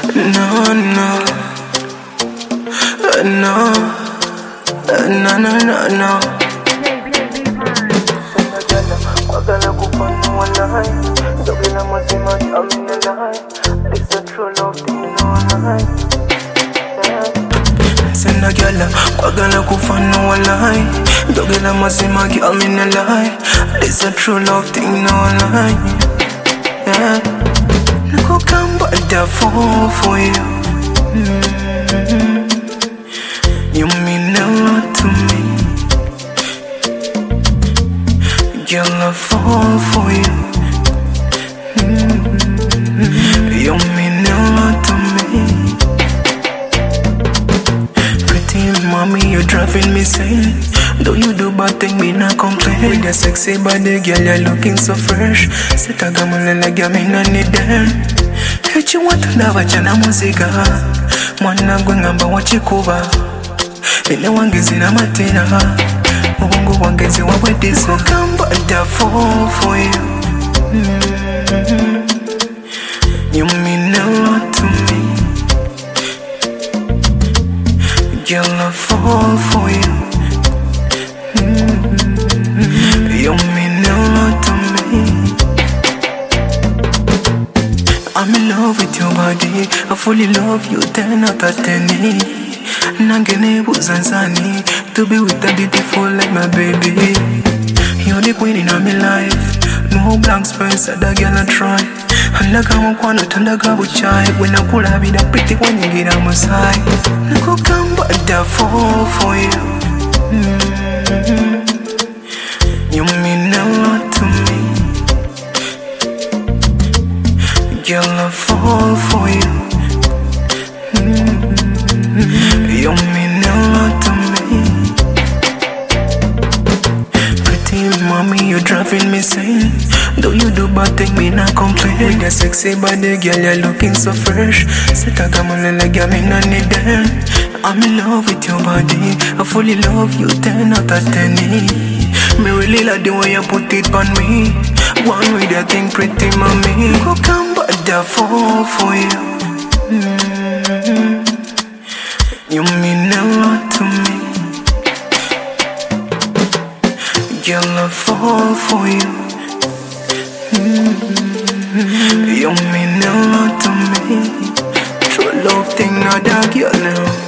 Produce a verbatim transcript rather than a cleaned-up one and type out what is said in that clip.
No, no, no, no, no, no, no. Kwagala kupana walai, dogela mazima amina lai. This a true love thing, no lie. Senda gyala, kwagala kufana walai, dogela mazima amina lai. This a true love thing, no lie. Yeah. Niko kamba da fall for you. Mm-hmm. You mean a lot to me. Girl, I fall for you. Mm-hmm. You mean a lot to me. Pretty mommy, you're driving me sane. Though you do bad thing, me not complain. With your sexy body, girl, you're looking so fresh. Sita gamulela, girl, me not need them. Hate you want to love na muzika. Mwana gwengamba wachikuba. Nene wangezina matina. Ubungu wangezi wabwediso. Kamba da fall for you. Mm-hmm. You mean a lot to me. Girl, I fall for you. Mm-hmm. You mean a lot to me. I'm in love with your body. I fully love you, ten out of ten. Nangene buzanzani to be with a beautiful like my baby. You're the queen in my life. No blank space, that girl I try. And like I'm one to the gabu chai. When I pull up, be that pretty when you get on my side. Nako kamba da fall for you. Mm-hmm. You mean a lot to me. Girl, I fall for you. Mm-hmm. You mean a lot to me. Pretty mommy, you're driving me sane. Though you do bad thing, me not complain. With your sexy body, girl, you're looking so fresh. Sita gamulela, girl, me not need them. I'm in love with your body. I fully love you, ten out of ten. Me really like the way you put it on me. One with that thing, pretty mommy. Go come back da fall for you. Mm-hmm. You mean a lot to me. Girl, I fall for you. Mm-hmm. You mean a lot to me. True love thing, not that girl now.